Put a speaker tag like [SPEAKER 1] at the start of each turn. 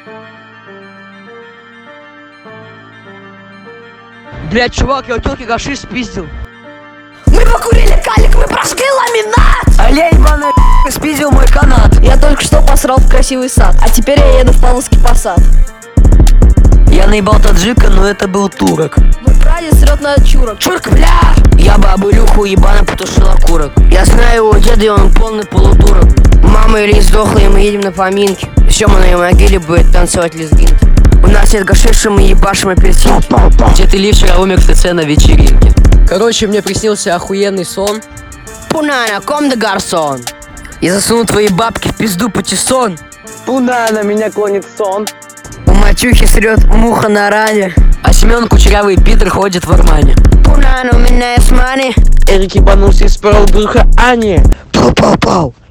[SPEAKER 1] Блять, чувак, я у тёлки гашиш спиздил.
[SPEAKER 2] Мы покурили калик, мы прошли ламинат.
[SPEAKER 1] Олень ебаный спиздил мой канат.
[SPEAKER 2] Я только что посрал в красивый сад, а теперь я еду в Павловский посад.
[SPEAKER 1] Я наебал таджика, но это был турок.
[SPEAKER 2] Мой прадед срет на чурок.
[SPEAKER 1] Чурк, бля! Я бабу Илюху ебано потушил окурок. Я знаю его деда, и он полный полудурок. Мама Ильи сдохла, и мы едем на поминки. Еще мы на ее могиле будет танцевать лезгинки. У нас нет гашиша, мы ебашим апельсинки. Где ты Ли вчера умер в ТЦ на вечеринке. Короче, мне приснился охуенный сон. Пунана, ком де гарсон. Я засунул твои бабки в пизду патиссон.
[SPEAKER 3] Пунана, меня клонит сон.
[SPEAKER 1] У матюхи срет муха на ране. А Семен кучерявый пидор ходит в Армане. Пунана, у меня есть мани.
[SPEAKER 3] Эрик ебанулся и спорол брюха Ани.
[SPEAKER 1] Пау-пау-пау.